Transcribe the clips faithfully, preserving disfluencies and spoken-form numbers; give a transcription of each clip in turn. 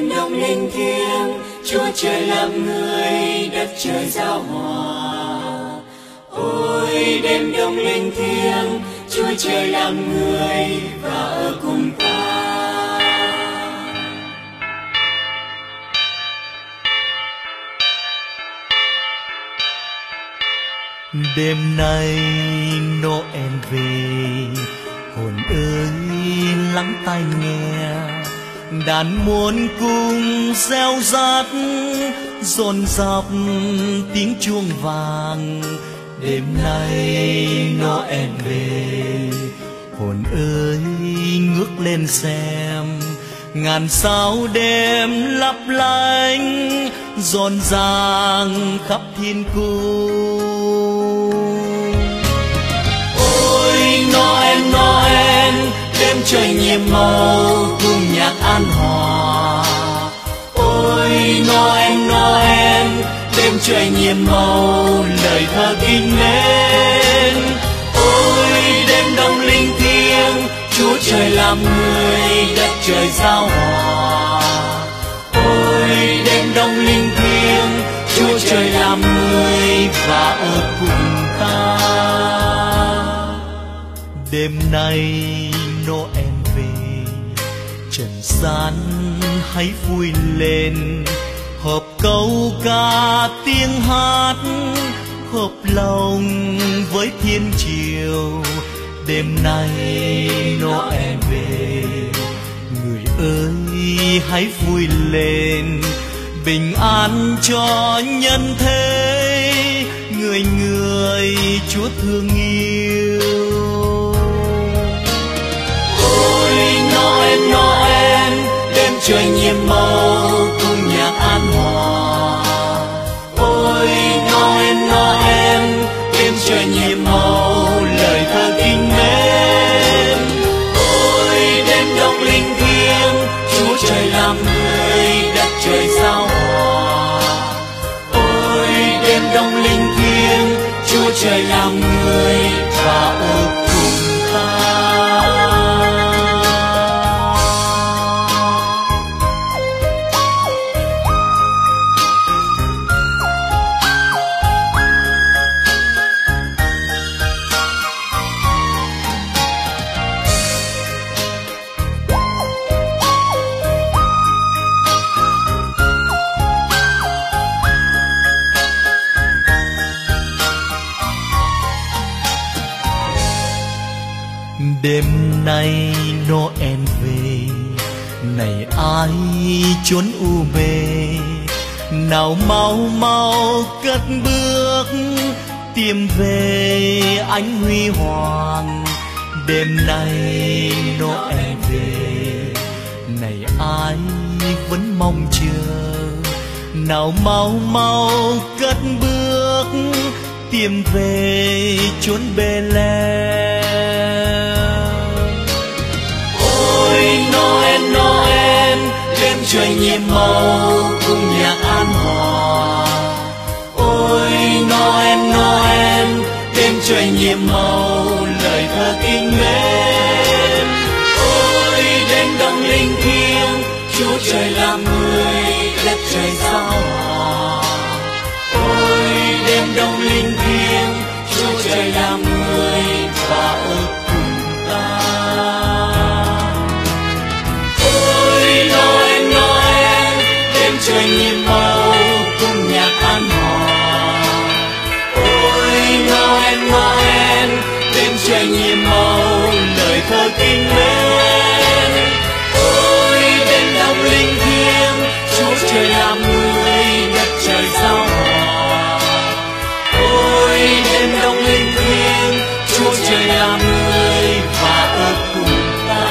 đêm đông linh thiêng, Chúa Trời làm người, đất trời giao hòa. Ôi đêm đông linh thiêng, Chúa Trời làm người và ở cùng ta. Đêm nay Noel về, hồn ơi lắng tai nghe, đàn muôn cung reo rát dồn dập tiếng chuông vàng. Đêm nay Noel về, hồn ơi ngước lên xem, ngàn sao đêm lấp lánh rộn ràng khắp thiên cung. Ôi Noel Noel, đêm trời nhiệm màu cùng nhạc an hòa. Ôi Noel Noel, đêm trời nhiệm màu lời thơ kinh mến. Ôi đêm đông linh thiêng, Chúa Trời làm người, đất trời giao hòa. Ôi đêm đông linh thiêng, Chúa Trời làm người và ở cùng ta. Đêm nay Noel về, trần gian hãy vui lên, hợp câu ca tiếng hát, hợp lòng với thiên triều. Đêm nay Noel về, người ơi hãy vui lên, bình an cho nhân thế, người người Chúa thương yêu. Ôi Noel Noel, đêm trời nhiệm màu cùng nhạc an hòa. Ôi Noel Noel, đêm trời nhiệm màu lời thơ kinh mến. Ôi đêm đông linh thiêng, Chúa Trời làm người, đất trời giao hòa. Ôi đêm đông linh thiêng, Chúa Trời làm người và ở cùng ta. Đêm nay Noel về, này ai chốn u mê, nào mau mau cất bước tìm về ánh huy hoàng. Đêm nay Noel về, này ai vẫn mong chờ, nào mau mau cất bước tìm về chốn Bê-lem. Ôi Noel Noel, đêm trời nhiệm màu cùng nhạc an hòa. Ôi Noel Noel, đêm trời nhiệm màu lời thơ kinh mến. Ôi đêm đông linh thiêng, Chúa Trời làm người, đất trời giao hòa. Ôi đêm đông linh thiêng, Chúa Trời làm người và ở cùng ta. Noel Noel, đêm trời nhiệm màu cùng nhạc an hòa. Ôi Noel Noel, đêm trời nhiệm màu lời thơ kinh mến. Ôi đêm đông linh thiêng, Chúa Trời làm người, đất trời giao hòa. Ôi đêm đông linh thiêng, Chúa Trời làm người và ở cùng ta.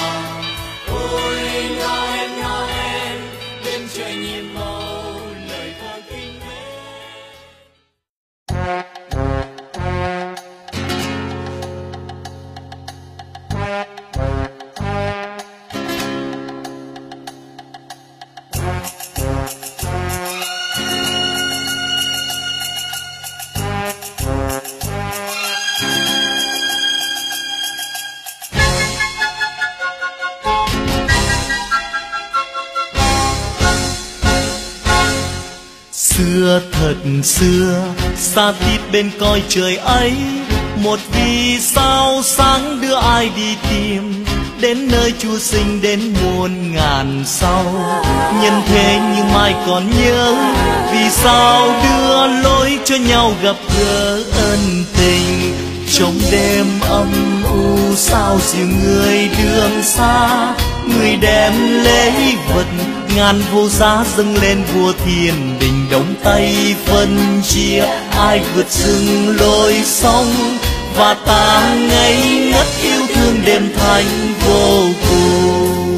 Ôi Noel Noel, đêm trời nhiệm màu lời xưa xa tít bên coi trời ấy, một vì sao sáng đưa ai đi tìm đến nơi Chúa sinh đến muôn ngàn sau. Nhân thế nhưng mai còn nhớ, vì sao đưa lối cho nhau gặp gỡ ân tình. Trong đêm âm u sao dìu người đường xa, người đem lễ vật ngàn vô giá dâng lên vua thiên đình. Đóng tay phân chia ai vượt rừng lối sông, và ta ngây ngất yêu thương đêm thanh vô cùng.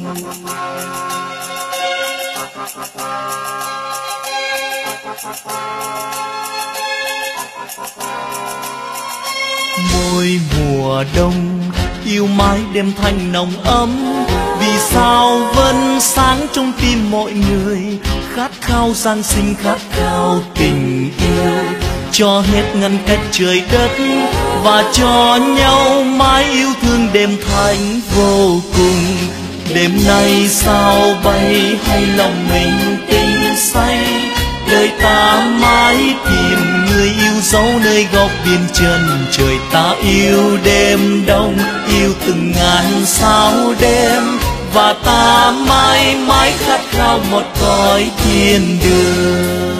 Mỗi mùa đông yêu mãi đêm thanh nồng ấm, vì sao vẫn sáng trong tim mọi người, khát khao Giáng sinh, khát khao tình yêu. Cho hết ngăn cách trời đất và cho nhau mãi yêu thương đêm thanh vô cùng. Đêm nay sao bay hay lòng mình tinh say, đời ta mãi tìm người yêu dấu nơi góc biên chân trời. Ta yêu đêm đông, yêu từng ngàn sao đêm, và ta mãi mãi khát khao một cõi thiên đường.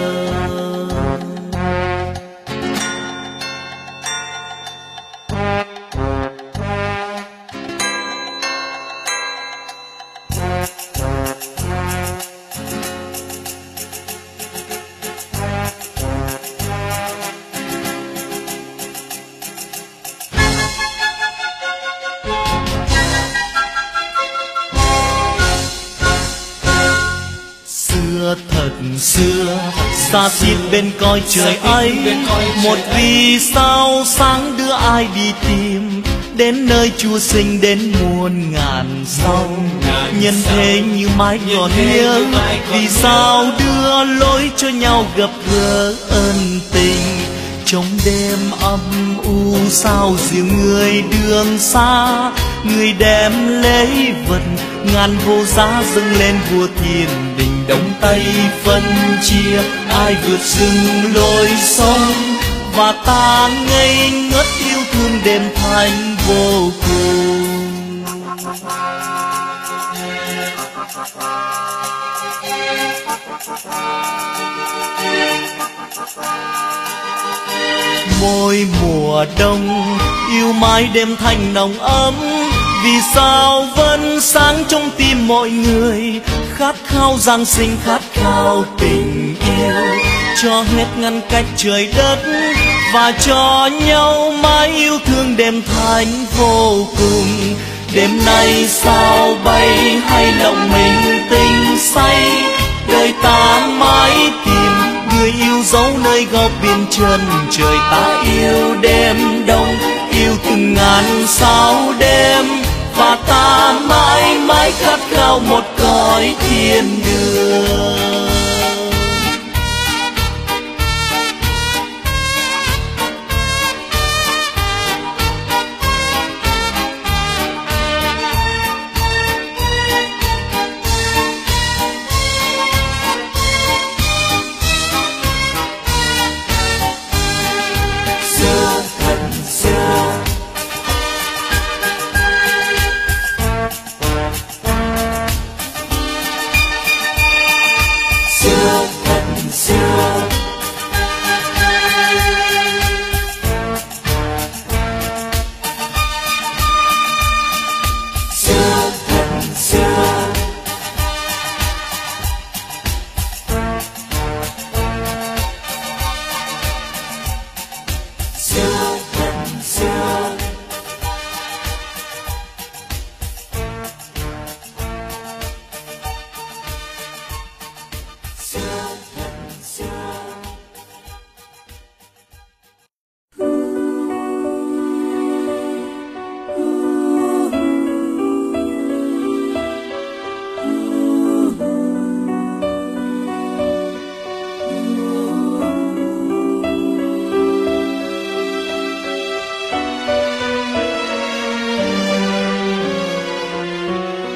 Thật xưa xa xít bên coi trời ấy, một vì sao sáng đưa ai đi tìm đến nơi Chúa sinh đến muôn ngàn sau. Nhân thế như mãi còn nhớ, vì sao đưa lối cho nhau gặp gỡ ân tình. Trong đêm âm u sao dìu người đường xa, người đem lễ vật ngàn vô giá dâng lên vua thiên đình. Đóng tay phân chia ai vượt rừng lối sông, và ta ngây ngất yêu thương đêm thanh vô cùng. Mỗi mùa đông yêu mãi đêm thanh nồng ấm, vì sao vẫn sáng trong tim mọi người, khát khao Giáng sinh, khát khao tình yêu. Cho hết ngăn cách trời đất và cho nhau mãi yêu thương đêm thanh vô cùng. Đêm nay sao bay hay lòng mình tinh say, đời ta mãi tìm người yêu dấu nơi góc biên chân trời. Ta yêu đêm đông, yêu từng ngàn sao đêm, và ta mãi mãi khát khao một cõi thiên đường. Xưa thật xưa, xưa thật xưa, xưa thật xưa, xưa thật xưa.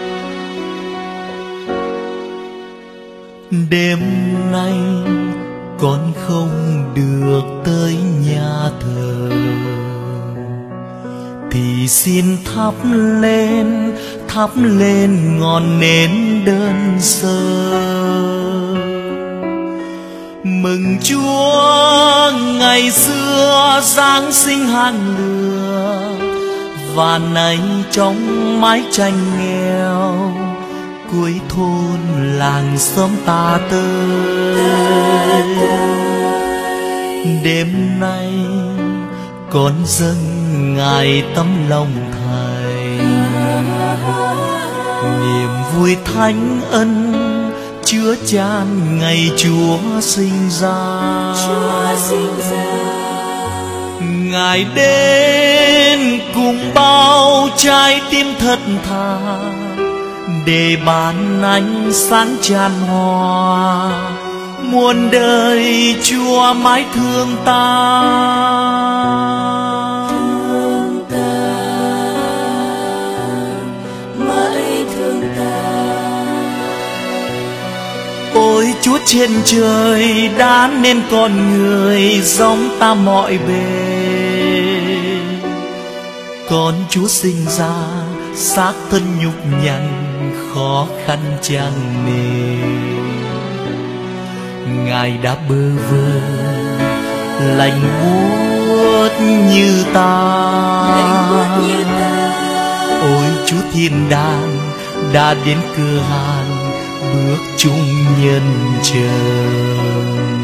Đêm nay con không được tới nhà thờ thì xin thắp lên, thắp lên ngọn nến đơn sơ, mừng Chúa ngày xưa Giáng sinh hàng lừa, và nay trong mái tranh nghèo cuối thôn làng xóm ta tới. Đêm nay con dâng ngài tấm lòng Thầy, niềm vui thánh ân chứa chan ngày Chúa sinh ra. Ngài đến cùng bao trái tim thật thà để ban ánh sáng tràn hòa, muôn đời Chúa mãi thương ta. Thương ta, mãi thương ta. Ôi Chúa trên trời đã nên con người giống ta mọi bề, con Chúa sinh ra xác thân nhục nhằn khó khăn chẳng nề. Ngài đã bơ vơ lạnh buốt như ta, ôi Chúa thiên đàng đã đến cửa hàng bước chung nhân trần.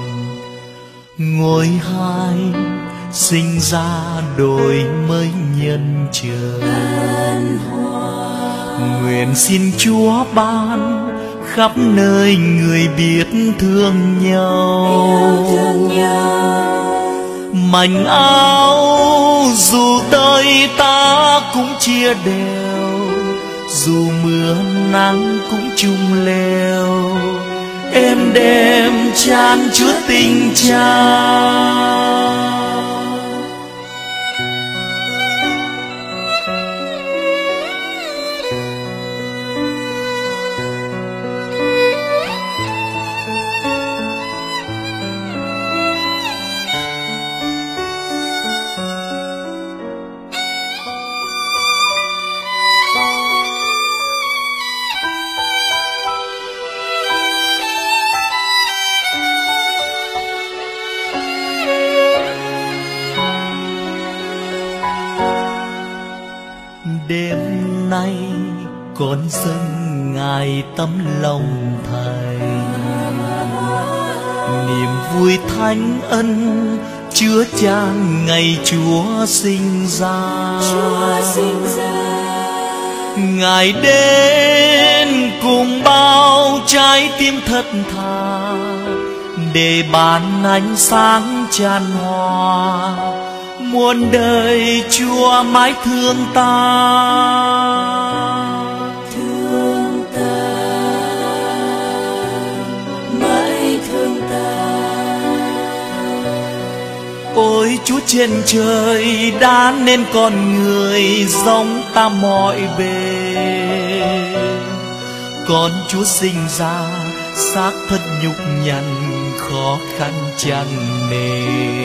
Ngôi hai sinh ra đổi mới nhân trần, nguyện xin Chúa ban khắp nơi người biết thương nhau. Mảnh áo dù tới ta cũng chia đều, dù mưa nắng cũng chung leo, êm đềm chan chứa tình cha. Đêm nay con dâng ngài tấm lòng Thầy, niềm vui thánh ân chứa chan ngày Chúa sinh ra. Ngài đến cùng bao trái tim thật thà để ban ánh sáng chan hòa, muôn đời Chúa mãi thương ta. Thương ta, mãi thương ta. Ôi Chúa trên trời đã nên con người giống ta mọi bề, con Chúa sinh ra xác thân nhục nhằn khó khăn chẳng nề.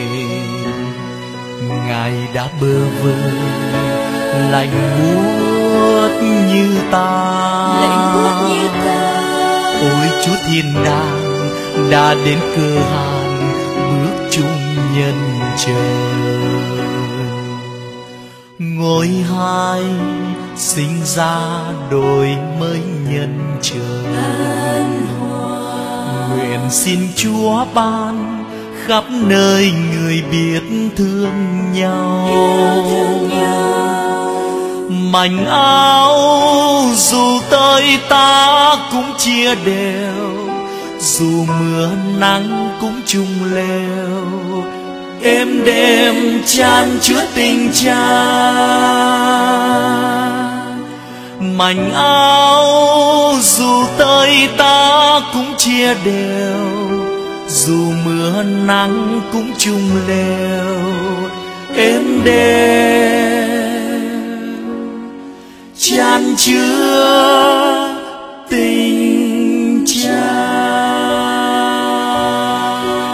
Ngài đã bơ vơ lạnh buốt như ta, ôi Chúa thiên đàng đã đến cơ hàn bước chung nhân trần. Ngôi hai sinh ra đổi mới nhân trần, nguyện xin Chúa ban khắp nơi người biết thương nhau. Mảnh áo dù tới ta cũng chia đều, dù mưa nắng cũng chung leo, êm đềm chan chứa tình cha. Mảnh áo dù tới ta cũng chia đều, dù mưa nắng cũng chung leo, êm đềm chan chứa tình cha.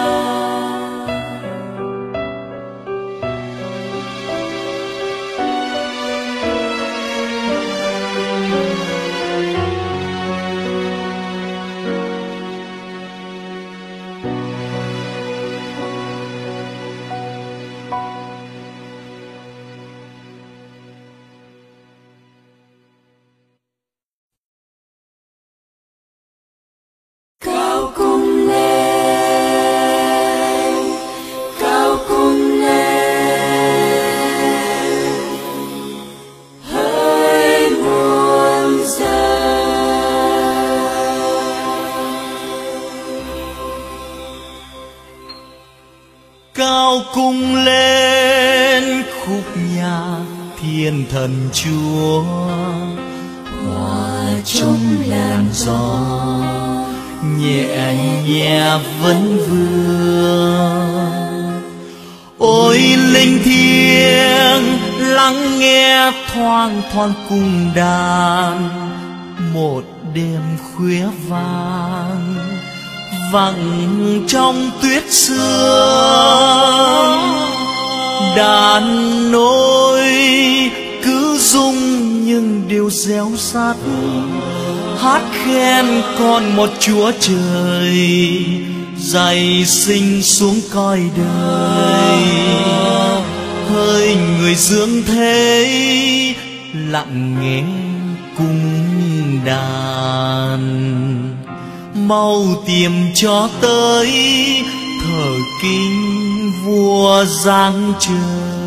cao cung lên khúc nhạc thiên thần chúa, hòa trong làn gió nhẹ nhẹ vẫn vương. Ôi linh thiêng lắng nghe thoang thoảng cung đàn, một đêm khuya vang vẳng trong tuyết sương. Đàn nôi cứ rung nhưng đều réo rắt, hát khen con một Chúa Trời dày sinh xuống cõi đời. Hỡi người dưỡng thế lặng nghe cung đàn, mau tìm cho tới thờ kính vua giáng trời.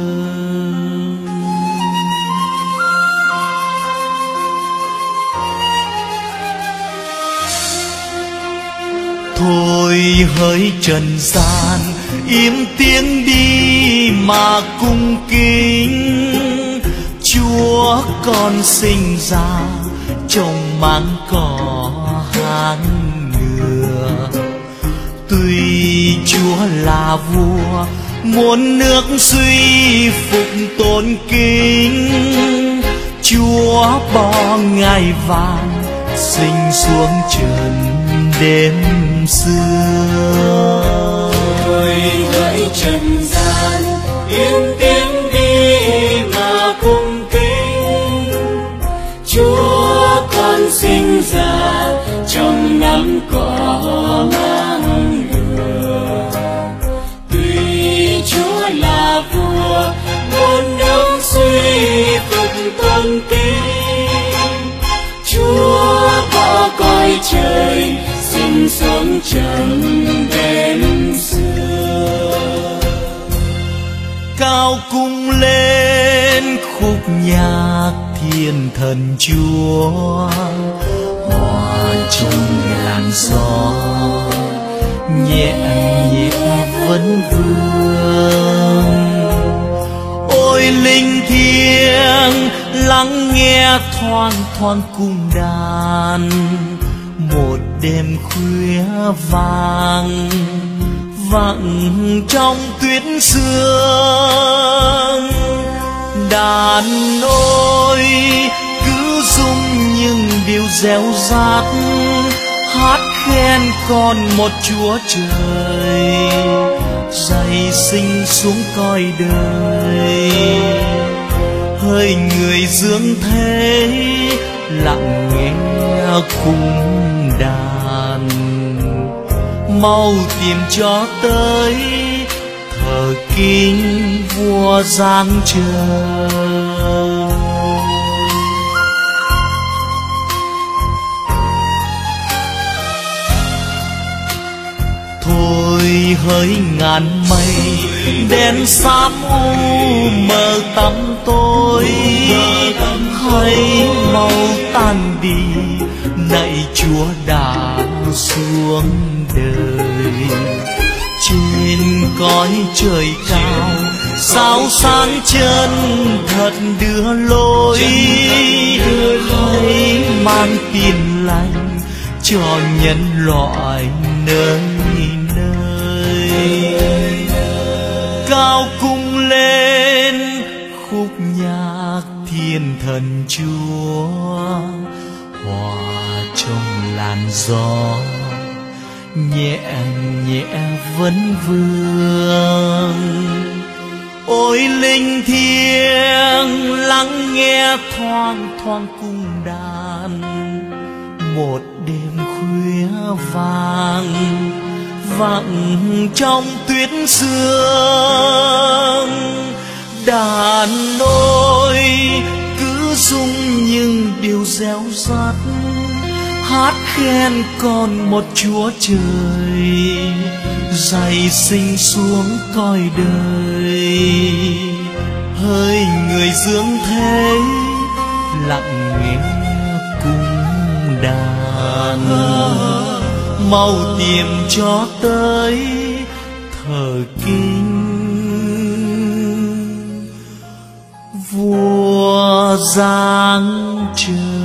Thôi hỡi trần gian im tiếng đi mà cung kính, Chúa con sinh ra trong máng cỏ hang ngựa. Tuy Chúa là vua muôn nước suy phục tôn kính, Chúa bỏ ngai vàng sinh xuống trần đêm xưa. Ôi hỡi trần gian yên tiếng đi mà cung kính, Chúa con sinh ra trong nắng cỏ ngang ngửa. Tuy Chúa là vua muôn nước suy phục tôn kính, Chúa bỏ cõi trời sinh xuống trần đêm xưa. Cao cung lên khúc nhạc thiên thần Chúa, hòa trong làn gió nhẹ nhẹ vẫn vương. Ôi linh thiêng lắng nghe thoang thoảng cung đàn, một đêm khuya vàng vẳng trong tuyết sương. Đàn ôi cứ rung nhưng đều réo rắt, hát khen con một Chúa Trời dày sinh xuống cõi đời. Hỡi người dưỡng thế lặng nghe cung đàn, mau tìm cho tới thờ kính vua giáng trời. Thôi hỡi ngàn mây đen xám u mờ tăm tối, hãy mau tan đi lạy Chúa đã xuống đời. Trên cõi trời cao sao sáng chân thật đưa lối, hãy mang tin lành cho nhân loại nơi nơi. Cao cung lên khúc nhạc thiên thần Chúa, hòa trong làn gió nhẹ nhẹ vẫn vương. Ôi linh thiêng lắng nghe thoang thoảng cung đàn, một đêm khuya vàng vẳng trong tuyết sương. Đàn ôi cứ rung nhưng đều réo rắt, hát khen con một Chúa Trời dày sinh xuống cõi đời. Hỡi người dưỡng thế lặng nghe cung đàn, mau tìm cho tới thờ kính dáng trời.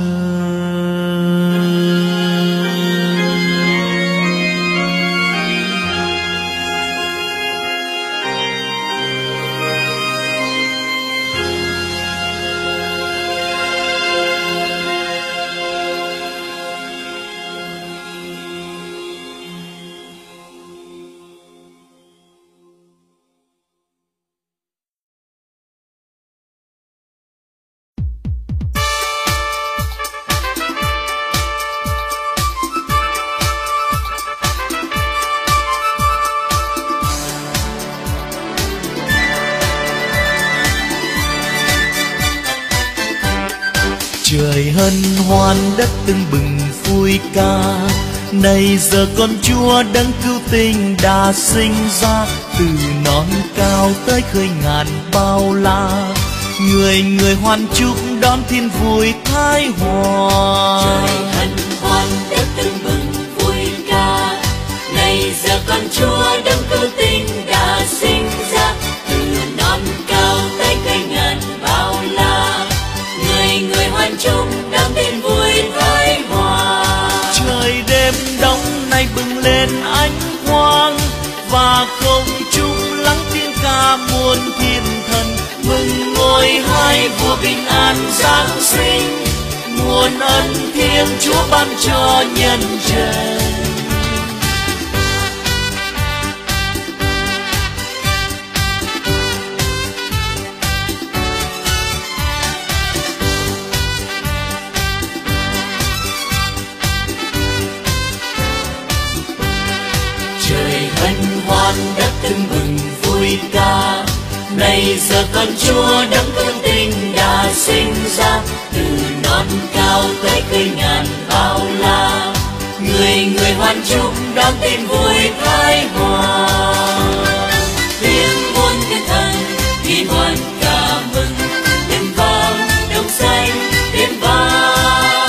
Trời hân hoan đất tưng bừng vui ca, này giờ con Chúa đấng cứu tinh đã sinh ra. Từ non cao tới khơi ngàn bao la, người người hoan chúc đón thiên vui thái hòa. Trời hân hoan đất tưng bừng vui ca, này giờ con Chúa đấng cứu tinh đã sinh ra. Từ non cao tới khơi ngàn bao la, người người hoan chúc đón tin vui thái hòa. Trời đêm đông nay bừng lên ánh quang, và không trung lắng tiếng ca muôn thiên thần. Mừng ngôi hai vua bình an giáng sinh, muôn ân thiêng Chúa ban cho nhân trần. Đất tưng bừng vui ca, này giờ con Chúa đấng cứu tinh đã sinh ra. Từ non cao tới khơi ngàn bao la, người người hoan chúc đón tin vui thái hòa. Tiếng muôn thiên thần thiên hoan ca mừng, tiếng vang đồng xanh tiếng vang.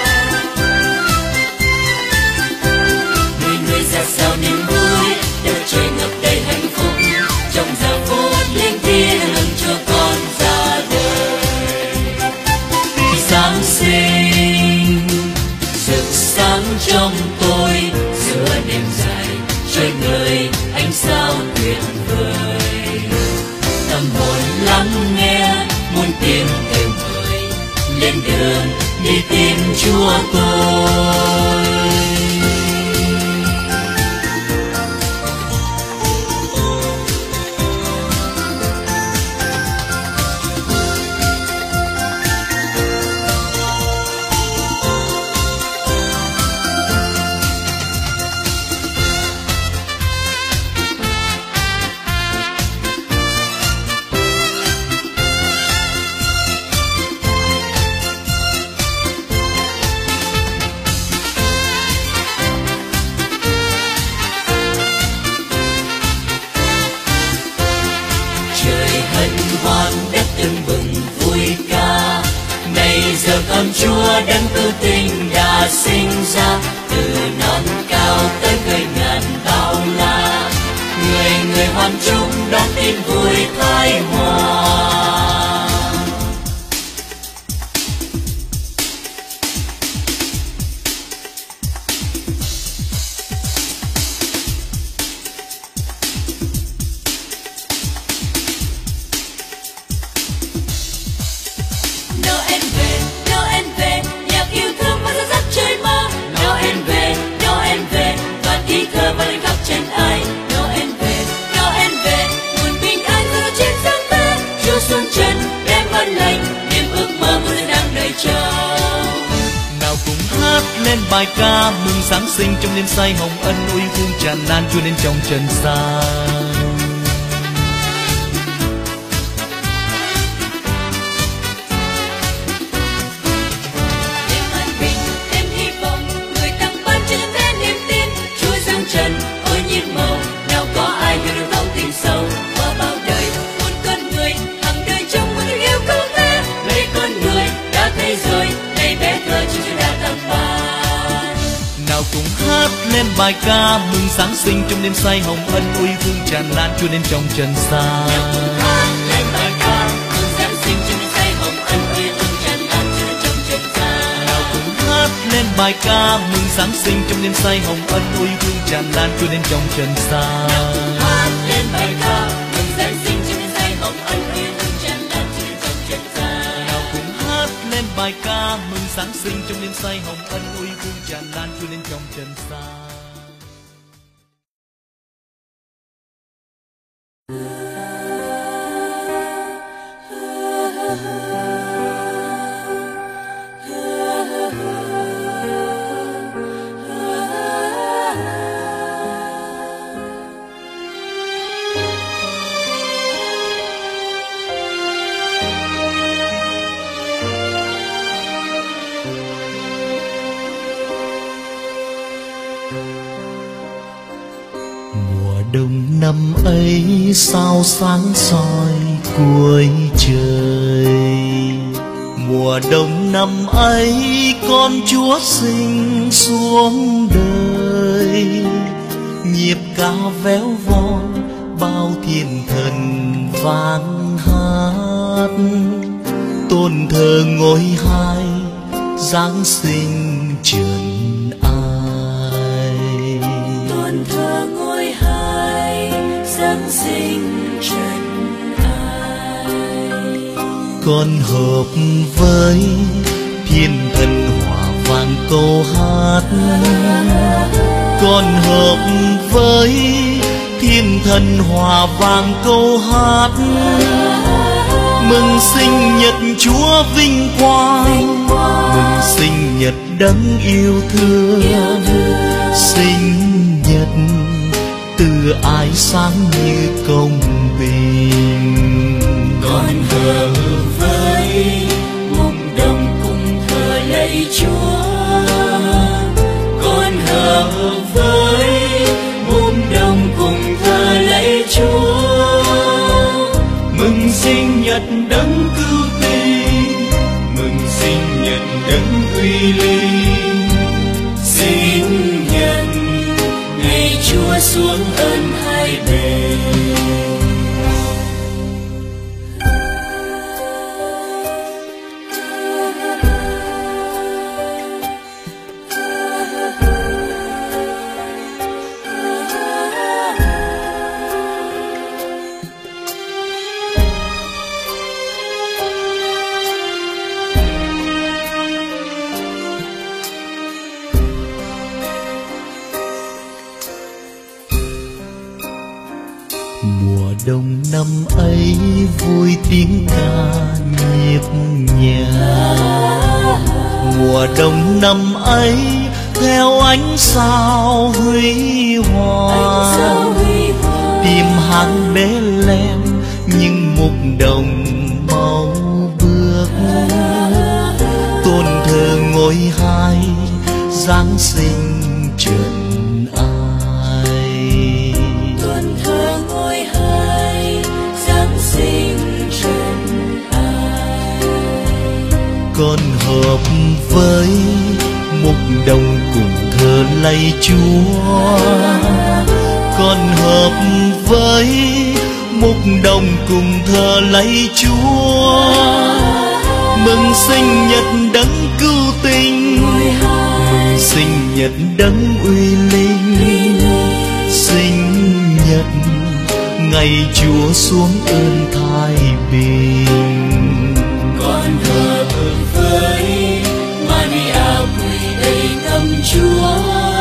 Người người ra sao niềm vui, trời ngập đầy hạnh phúc trong giờ phút linh thiêng Chúa con ra đời. Giáng sinh rực sáng trong tôi, giữa đêm dài trời ngời ánh sao tuyệt vời. Tâm hồn lắng nghe muôn tiếng kêu gọi, lên đường đi tìm Chúa tôi. Giờ con Chúa đấng cứu tinh đã sinh ra. Từ non cao tới khơi ngàn bao la, người người hoan chúc đón tin vui thái hòa. Lên bài ca mừng Giáng sinh trong đêm say hồng ân, ôi thương tràn lan Chúa đến trong trần gian. Đêm an bình, đêm hy vọng, người tăng ban cho nhân thế niềm tin. Chúa giáng trần, ôi nhiệm màu, nào có ai hiểu được thấu tình sâu. Qua bao đời, muôn con người, hằng đời trong một tình yêu không thế. Lấy con người đã thấy rồi, này bé thơ Chúa đã tặng ban. Nào cùng hát lên bài ca mừng Giáng sinh trong đêm say hồng ân, ôi thương tràn lan Chúa đến trong trần gian. Nào cùng hát lên bài ca mừng Giáng sinh trong đêm say hồng ân, ôi thương bài ca mừng Giáng sinh trong đêm say hồng ân ôi hương tràn lan trôi lên trong trần gian. Hát lên bài ca mừng Giáng sinh trong đêm say hồng ân ôi hương tràn lan trôi lên trong trần gian. Nào cùng hát lên bài ca mừng Giáng sinh trong đêm say hồng ân ôi hương tràn lan trôi lên trong trần gian. Đông năm ấy sao sáng soi cuối trời, mùa đông năm ấy con Chúa sinh xuống đời. Nhịp ca véo von bao thiên thần vang hát, tôn thờ ngôi hai Giáng sinh trần ai. Tôn thờ ngôi hai Giáng sinh trần ai. Con hợp với thiên thần hòa vang câu hát, con hợp với thiên thần hòa vang câu hát. Mừng sinh nhật Chúa vinh quang, mừng sinh nhật đấng yêu thương. Sinh nhật từ ái sáng như công bình. Con hợp với mùng đông cùng thờ lạy Chúa. Con hợp với mùng đông cùng thờ lạy Chúa. Mừng sinh nhật đấng cứu tinh, mừng sinh nhật đấng uy linh. Sinh nhật ngày Chúa xuống ơn hai bề. Mùa đông năm ấy vui tiếng ca nhịp nhàng. Mùa đông năm ấy theo ánh sao huy hoàng. Tìm hàng Bethlehem nhưng mục đồng mau bước. Tôn thờ ngôi hai Giáng sinh trần ai. Tôn thờ ngôi hai Giáng sinh trần ai. Con hợp với mục đồng cùng thờ lạy Chúa. Con hợp với mục đồng cùng thờ lạy Chúa. Mừng sinh nhật đấng cứu tinh, mừng sinh nhật đấng uy linh. Sinh nhật ngày Chúa xuống ơn thái bình. Con hợp với Maria quỳ đầy ngắm Chúa.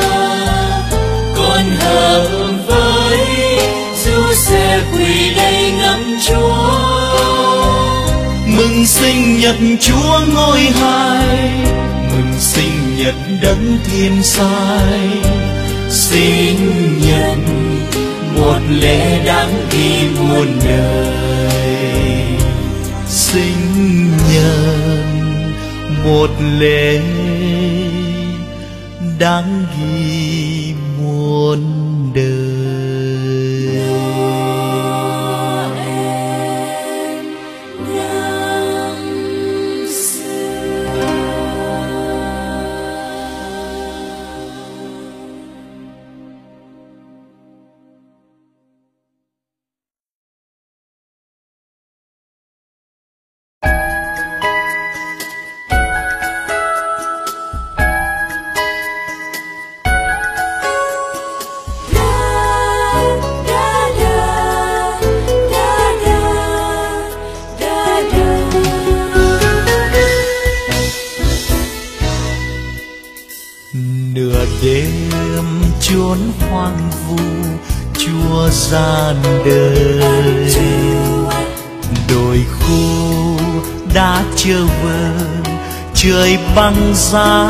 Con hợp với Giuse quỳ đầy ngắm Chúa. Mừng sinh nhật Chúa ngôi hai, mừng sinh nhật đấng thiên sai. Sinh nhật một lễ đáng ghi muôn đời. Sinh nhật một lễ đáng ghi muôn đời. chốn hoang vu Chúa ra đời. Đồi khô đã trở vờ trời băng giá,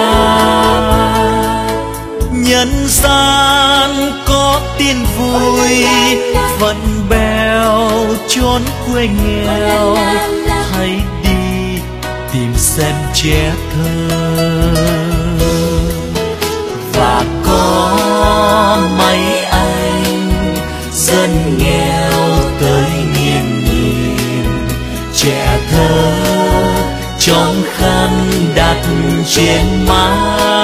nhân gian có tin vui phận bèo chốn quê nghèo. Hãy đi tìm xem trẻ thơ và có mấy anh dân nghèo tới nghiêng nhìn trẻ thơ trong khăn đặt trên má,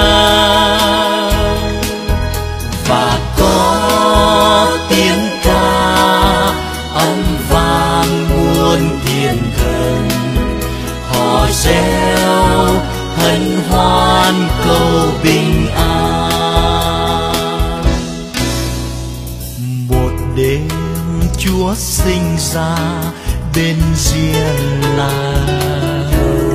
và có tiếng ca âm vang muôn thiên thần. Họ reo hân hoan cầu bình an. Một đêm Chúa sinh ra bên Diên làng,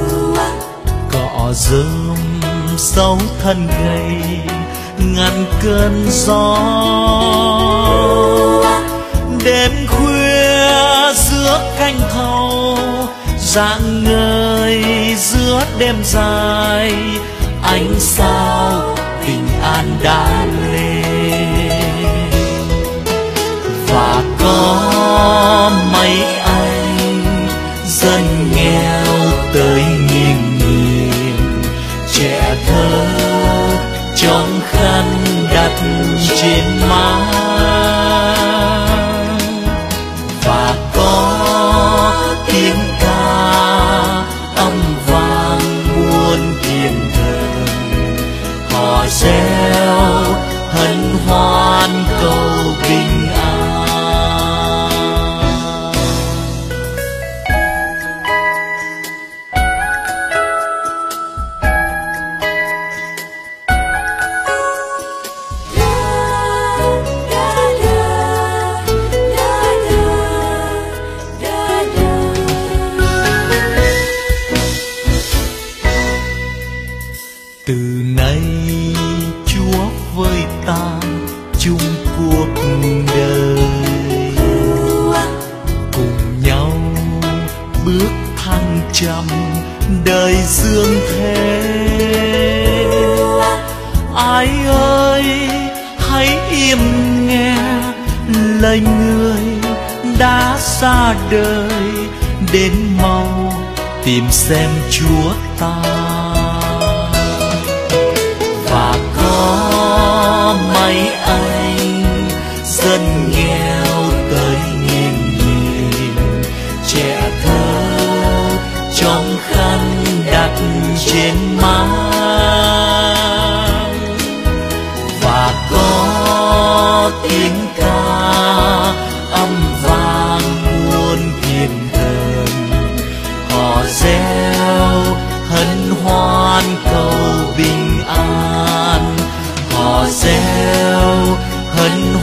cỏ rơm dấu thân gầy ngăn cơn gió. Đêm khuya giữa canh thâu rạng ngời giữa đêm dài, ánh sao bình an đã lên. Và có mấy anh dân nghèo tới nghiêng nhìn trẻ thơ trong khăn đặt trên má, và có tiếng ca âm vang muôn thiên thần. Họ reo hân hoan cầu bình an. Từ nay Chúa với ta chung cuộc đời, cùng nhau bước thăng trầm đời dương thế. Ai ơi hãy im nghe lời người đã ra đời, đến mau tìm xem Chúa ta. Và có mấy anh dân nghèo tới nghiêng nhìn trẻ thơ trong khăn đặt trên má, và có tiếng ca âm vang muôn thiên thần. Họ reo hân hoan cầu bình an. Họ reo hân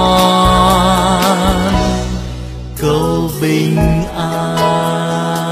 hoan cầu bình an.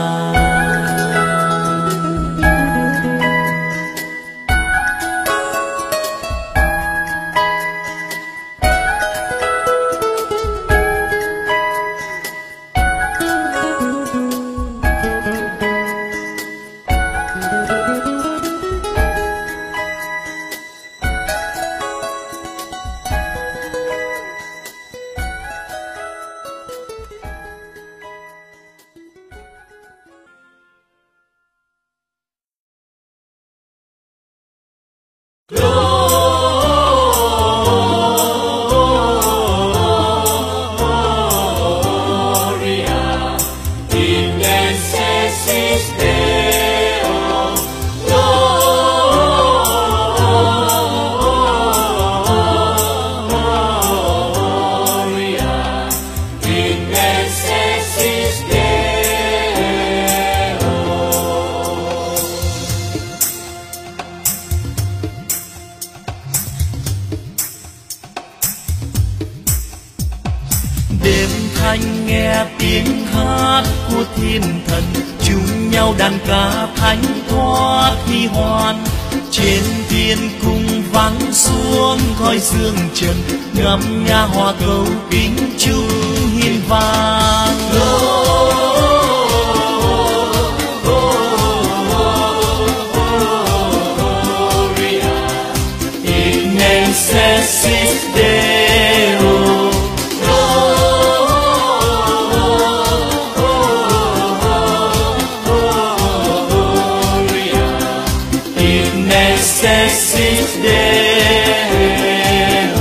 Đêm thanh nghe tiếng hát của thiên thần, chung nhau đàn ca thánh thoát hy hoan. trên thiên cung vắng xuống khói dương trần, ngắm nhà hoa cầu kính chúc hiên vàng. Necessis Deo, Gloria, in necessis Deo.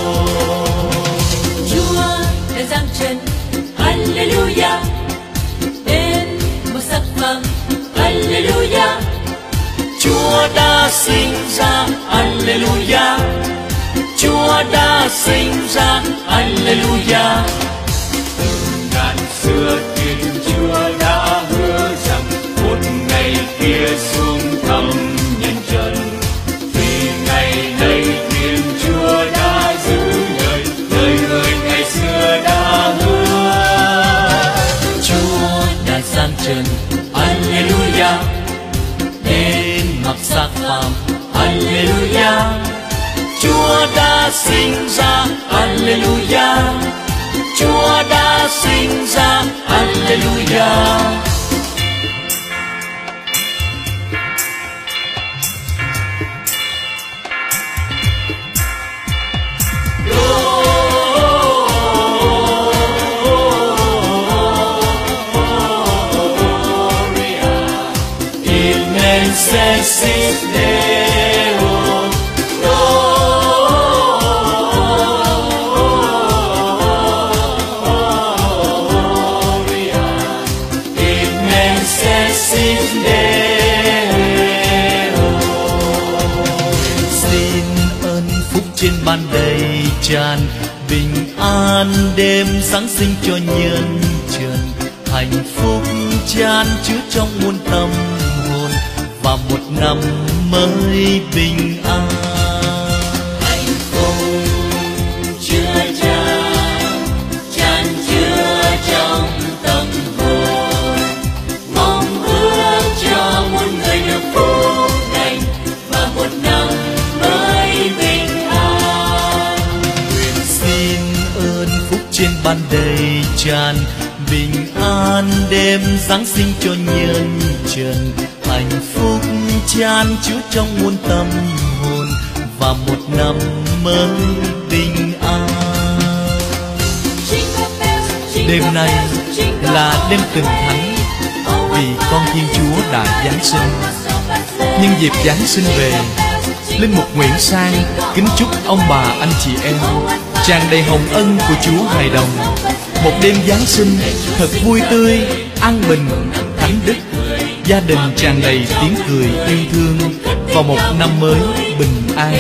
Chúa đã giáng trần, Alleluia, đến một sắc vàng, Alleluia. Chúa đã sinh ra, Alleluia. Chúa đã sinh ra, Alleluia. Từ ngàn xưa Thiên Chúa đã hứa rằng một ngày kia xuống thăm nhân trần. Vì ngày nay Thiên Chúa đã giữ lời, lời người ngày xưa đã hứa. Chúa đã giáng trần, Alleluia. Đến mặc xác phàm, Alleluia. Chúa đã sinh ra, Alleluia. Chúa đã sinh ra, Alleluia. Gloria, in necessis Deo. Trên ban đầy tràn bình an, đêm Giáng sinh cho nhân trần. Hạnh phúc chan chứa trong muôn tâm hồn, và một năm mới bình an. Hạnh phúc chứa chan, chan chứa trong tâm hồn, mong ước cho muôn người được phúc lành và một năm mới bình an. Xin ơn phúc trên ban đầy tràn bình an, đêm Giáng sinh cho nhân trần. Hạnh phúc chan chứa trong muôn tâm hồn, và một năm mới bình an. Đêm nay là đêm tình thánh, vì con Thiên Chúa đã Giáng sinh. Nhân dịp Giáng sinh về, Linh mục Nguyễn Sang kính chúc ông bà anh chị em tràn đầy hồng ân của Chúa hài đồng, một đêm Giáng sinh thật vui tươi, an bình, thánh đức, gia đình tràn đầy tiếng cười yêu thương, và một năm mới bình an.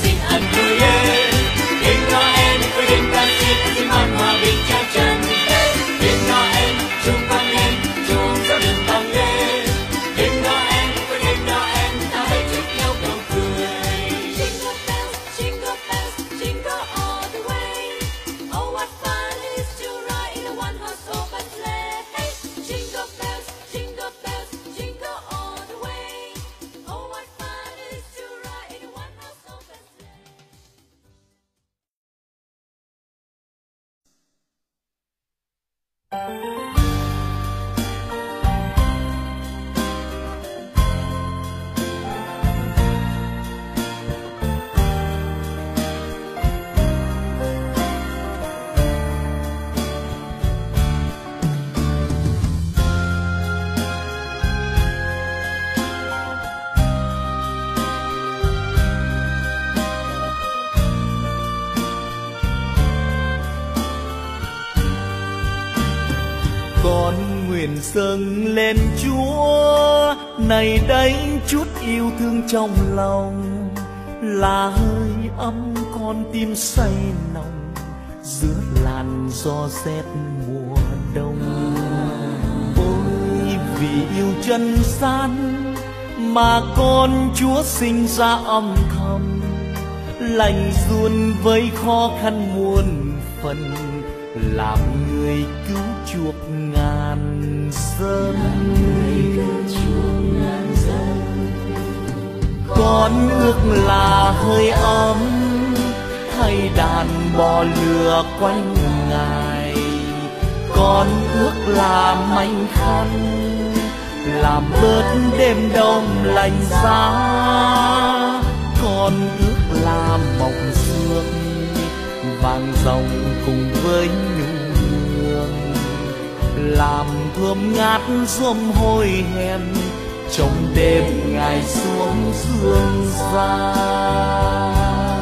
Con nguyện dâng lên Chúa này đây chút yêu thương trong lòng, là hơi ấm con tim say lòng giữa làn gió rét mùa đông. Ôi vì yêu chân gian mà con Chúa sinh ra âm thầm, lành ruồn với khó khăn muôn phần, làm người cứu chuộc ngàn dân. Con ước là hơi ấm thay đàn bò lừa quanh ngài, con ước là manh khăn làm bớt đêm đông lạnh giá, con ước là mộng sương vàng ròng cùng với nhung hương, làm thơm ngát ruộng hôi hèn trong đêm ngày xuống dương gian.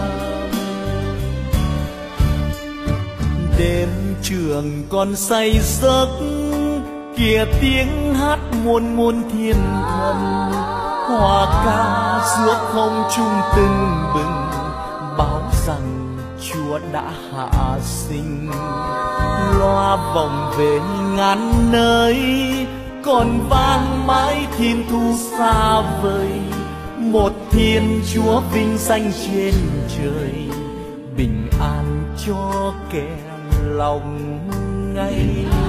Đêm trường còn say giấc kia tiếng hát muôn muôn thiên thần, hoa ca giữa không trung tưng bừng báo rằng Chúa đã hạ sinh. Loa vọng về ngàn nơi còn vang mãi thiên thu xa vời, một thiên Chúa vinh danh trên trời, bình an cho kẻ lòng ngay.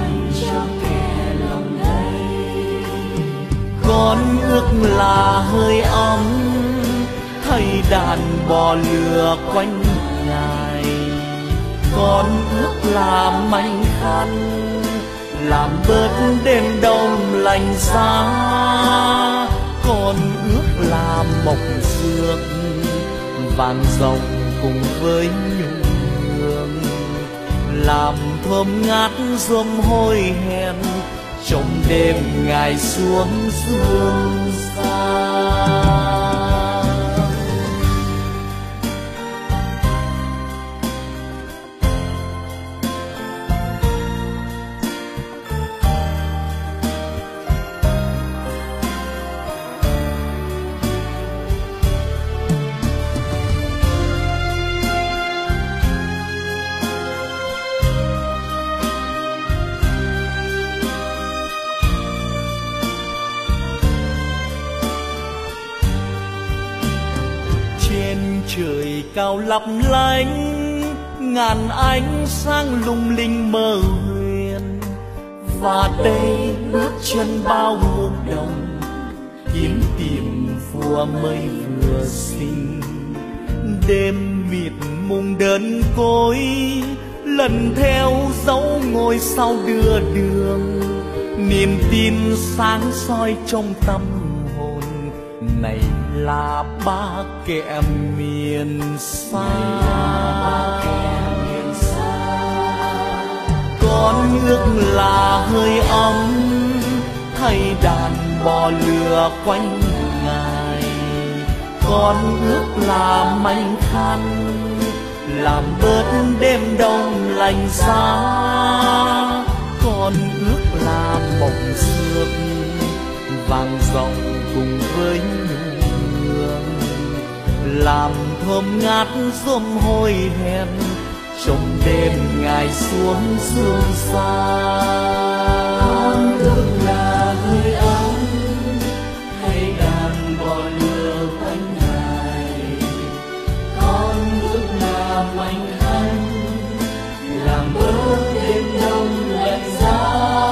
Con ước là hơi ấm thay đàn bò lừa quanh ngài, con ước là manh khăn làm bớt đêm đông lạnh giá, con ước là mộng sương vàng ròng cùng với nhung hương, làm thơm ngát ruộng hôi hèn trong đêm ngày xuống dương gian. Trời cao lấp lánh ngàn ánh sáng lung linh mơ huyền, và đây bước chân bao muôn đồng kiếm tìm vua mới vừa sinh. Đêm mịt mùng đơn côi lần theo dấu ngôi sao đưa đường, niềm tin sáng soi trong tâm hồn này là ba kẻ miền xa. Con ước là hơi ấm thay đàn bò lừa quanh ngài, con ước là manh khăn làm bớt đêm đông lạnh giá, con ước là mộng sương vàng ròng cùng với nhung hương, làm thơm ngát ruộng hôi hèn trong đêm ngày xuống dương gian. Con ước là hơi ấm hay đàn bò lừa quanh ngài, con ước là manh khăn làm bớt đêm đông lạnh giá,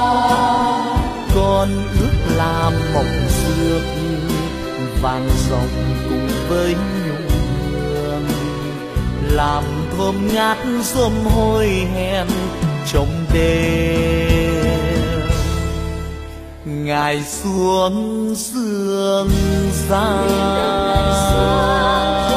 con ước là mộng sương vàng ròng cùng với nhung hương, làm thơm ngát ruộng hôi hèn trong đêm ngày xuống dương gian.